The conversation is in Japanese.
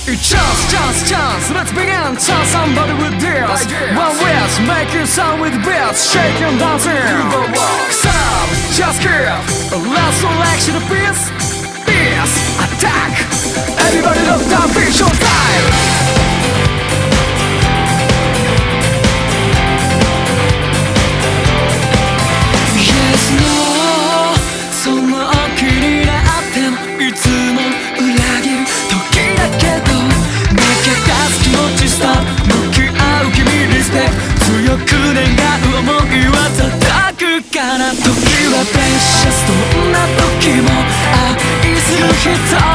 Chance, let's begin. Tell somebody with this. One wish, make it sound with beats. Shake and dancing. Stop, just give a last selection of beats. Beats, attack. Everybody look down, beat your time. Yes, no, その気になってもいつも裏切る時だけど抜け出す気持ちストップ向き合う君リスペクト強く願う想いは叩くから時はプレシャスどんな時も愛する人